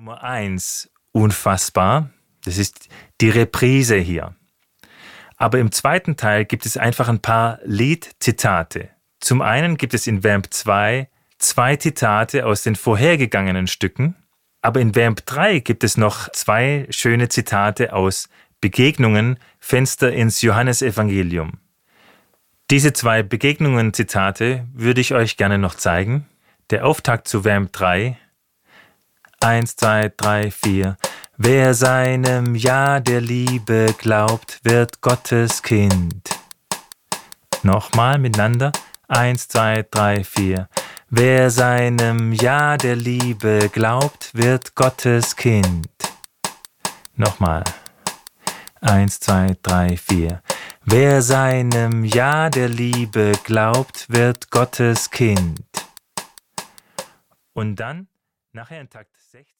Nummer 1, unfassbar. Das ist die Reprise hier. Aber im zweiten Teil gibt es einfach ein paar Liedzitate. Zum einen gibt es in Vamp 2 Zitate aus den vorhergegangenen Stücken, aber in Vamp 3 gibt es noch 2 schöne Zitate aus Begegnungen, Fenster ins Johannesevangelium. Diese 2 Begegnungen-Zitate würde ich euch gerne noch zeigen. Der Auftakt zu Vamp 3. 1, 2, 3, 4. Wer seinem Ja der Liebe glaubt, wird Gottes Kind. Nochmal miteinander. 1, 2, 3, 4. Wer seinem Ja der Liebe glaubt, wird Gottes Kind. Nochmal. 1, 2, 3, 4. Wer seinem Ja der Liebe glaubt, wird Gottes Kind. Und dann, nachher in Takt 16.